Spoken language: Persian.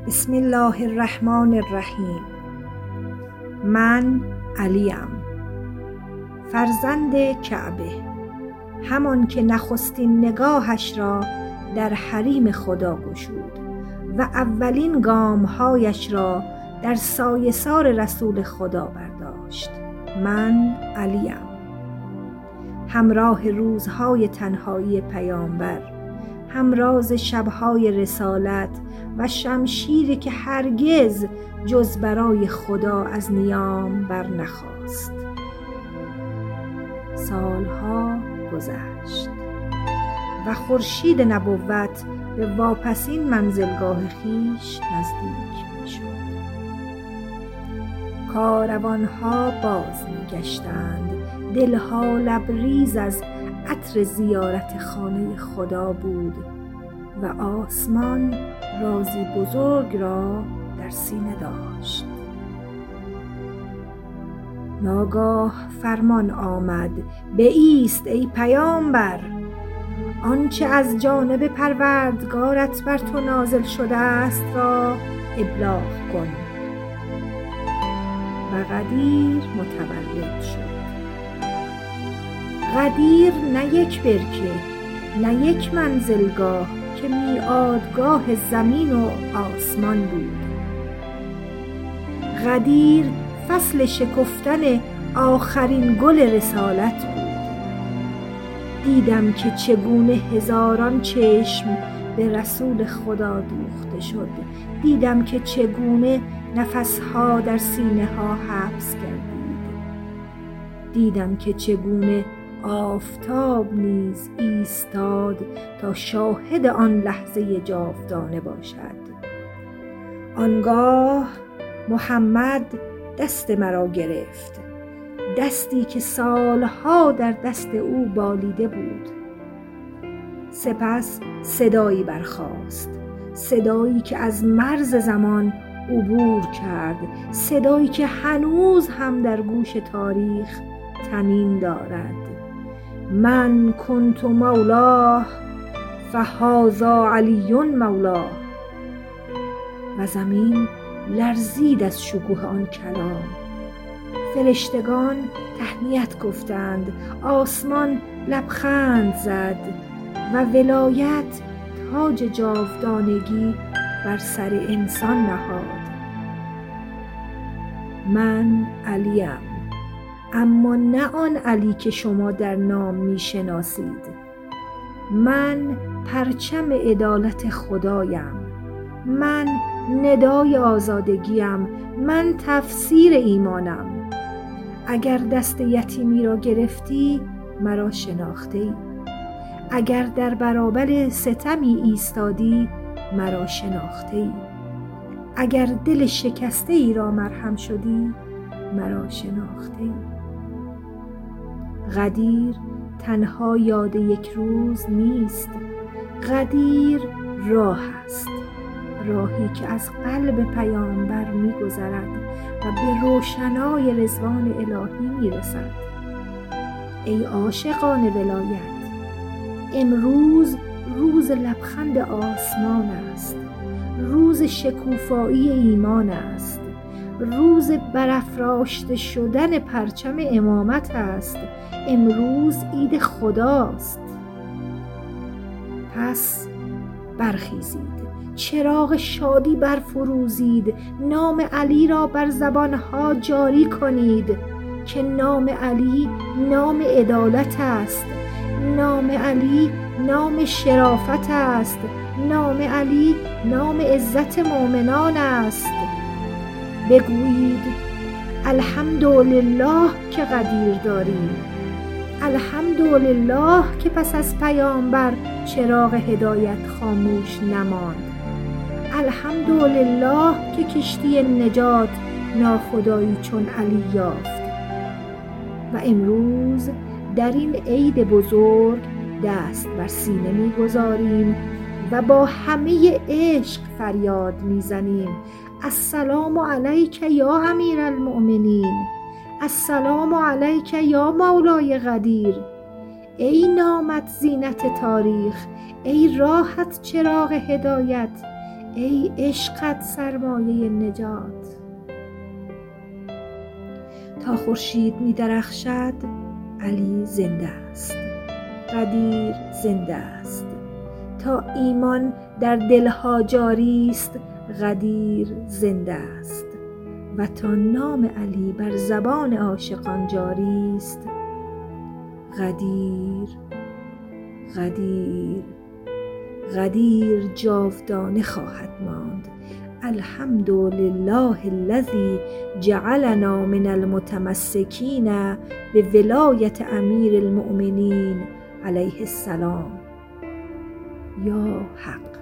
بسم الله الرحمن الرحیم. من علیم، فرزند کعبه، همان که نخستین نگاهش را در حریم خدا گشود و اولین گامهایش را در سایه‌سار رسول خدا برداشت. من علیم، همراه روزهای تنهایی پیامبر، همراز شبهای رسالت و شمشیری که هرگز جز برای خدا از نیام بر نخاست. سالها گذشت و خورشید نبوت به واپسین منزلگاه خویش نزدیک می‌شد. کاروانها باز می‌گشتند، دلها لبریز از عطر زیارت خانه خدا بود و آسمان رازی بزرگ را در سینه داشت. ناگاه فرمان آمد: بایست ای پیامبر، آنچه از جانب پروردگارت بر تو نازل شده است را ابلاغ کن. و غدیر متولد شد. غدیر نه یک برکه، نه یک منزلگاه که میعادگاه زمین و آسمان بود. غدیر فصل شکفتن آخرین گل رسالت بود. دیدم که چگونه هزاران چشم به رسول خدا دوخته شد. دیدم که چگونه نفسها در سینه ها حبس گردید. دیدم که چگونه آفتاب نیز ایستاد تا شاهد آن لحظه جاودانه باشد. آنگاه محمد دست مرا گرفت، دستی که سالها در دست او بالیده بود. سپس صدایی برخاست، صدایی که از مرز زمان عبور کرد، صدایی که هنوز هم در گوش تاریخ طنین دارد: من کنت مولاه فهذا علی مولاه. و زمین لرزید از شکوه آن کلام. فرشتگان تهنیت گفتند، آسمان لبخند زد و ولایت تاج جاودانگی بر سر انسان نهاد. من علیم، اما نه آن علی که شما در نام میشناسید. من پرچم عدالت خدایم، من ندای آزادگیم، من تفسیر ایمانم. اگر دست یتیمی را گرفتی مرا شناخته ای، اگر در برابر ستمی ایستادی مرا شناخته ای، اگر دل شکسته ای را مرهم شدی مرا شناخته ای. غدیر تنها یاد یک روز نیست، غدیر راه است، راهی که از قلب پیامبر می‌گذرد و به روشنای رضوان الهی می‌رسد. ای عاشقان ولایت، امروز روز لبخند آسمان است، روز شکوفایی ایمان است، روز برافراشته شدن پرچم امامت است. امروز عید خداست. پس برخیزید، چراغ شادی برفروزید، نام علی را بر زبانها جاری کنید که نام علی نام عدالت است، نام علی نام شرافت است، نام علی نام عزت مؤمنان است. بگویید الحمدلله که غدیر داریم، الحمدلله که پس از پیامبر چراغ هدایت خاموش نماند، الحمدلله که کشتی نجات ناخدایی چون علی یافت. و امروز در این عید بزرگ دست بر سینه می‌گذاریم و با همه عشق فریاد می‌زنیم: السلام علیک یا امیر المؤمنین، السلام علیک یا مولای غدیر. ای نامت زینت تاریخ، ای راحت چراغ هدایت، ای عشقت سرمایه نجات. تا خورشید می درخشد علی زنده است، غدیر زنده است. تا ایمان در دلها جاری است، غدیر زنده است. و تا نام علی بر زبان عاشقان جاری است، غدیر غدیر غدیر جاودانه خواهد ماند. الحمدلله الذی جعلنا من المتمسکین به ولایت امیر المؤمنین علیه السلام. یا حق.